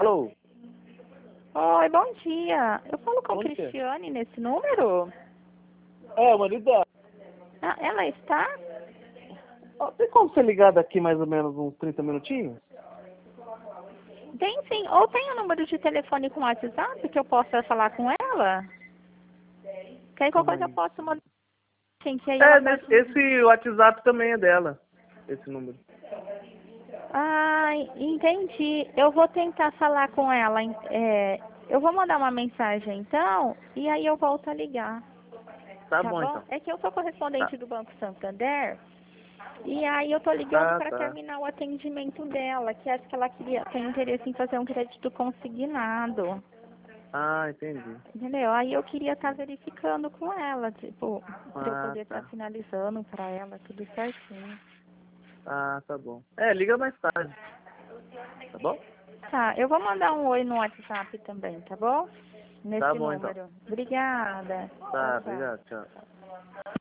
Alô? Oi, bom dia. Eu falo com Bom dia. Cristiane nesse número? É, marido dela. Ah, ela está? Ó, tem como você ligar daqui mais ou menos uns 30 minutinhos? Tem sim. Ou tem o número de telefone com WhatsApp que eu possa falar com ela? Que aí Calma qualquer coisa eu aí. posso mandar. Sim, que aí É, ela pode... esse WhatsApp também é dela. Esse número. Ah, entendi. Eu vou tentar falar com ela. Eu vou mandar uma mensagem então, e aí eu volto a ligar. Tá Tá bom bom? então. É que eu sou Tá, correspondente do Banco Santander. E aí eu tô ligando tá, para tá. terminar o atendimento dela, que acho que ela tem interesse em fazer um crédito consignado. Ah, entendi. Entendeu? Aí eu queria estar verificando com ela, tipo, para eu Ah, poder estar tá. finalizando para ela tudo certinho. Ah, tá bom. É, liga mais tarde. Tá bom? Tá, eu vou mandar um oi no WhatsApp também, tá bom? Tá Nesse bom então. número. Obrigada. Tchau, Tá, tchau. obrigado, tchau.